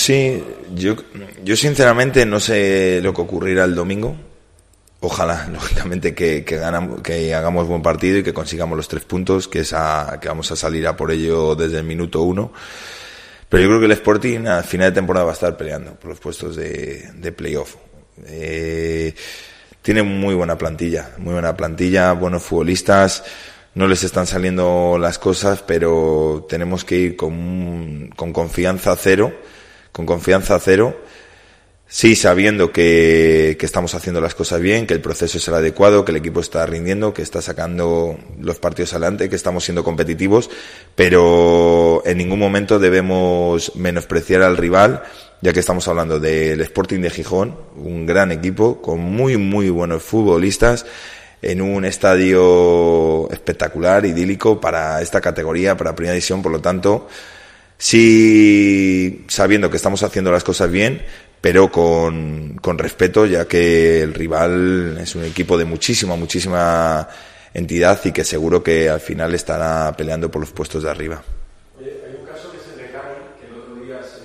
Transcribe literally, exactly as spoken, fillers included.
Sí, yo, yo sinceramente no sé lo que ocurrirá el domingo. Ojalá, lógicamente, que, que, ganamos, que hagamos buen partido y que consigamos los tres puntos, que, es a, que vamos a salir a por ello desde el minuto uno. Pero yo creo que el Sporting a final de temporada va a estar peleando por los puestos de, de playoff. Eh, tiene muy buena plantilla, muy buena plantilla, buenos futbolistas. No les están saliendo las cosas, pero tenemos que ir con, con confianza cero, con confianza cero. Sí, sabiendo que, que estamos haciendo las cosas bien, que el proceso es el adecuado, que el equipo está rindiendo, que está sacando los partidos adelante, que estamos siendo competitivos, pero en ningún momento debemos menospreciar al rival, ya que estamos hablando del Sporting de Gijón, un gran equipo con muy, muy buenos futbolistas, en un estadio espectacular, idílico para esta categoría, para Primera División. Por lo tanto, sí, sabiendo que estamos haciendo las cosas bien, pero con, con respeto, ya que el rival es un equipo de muchísima, muchísima entidad y que seguro que al final estará peleando por los puestos de arriba.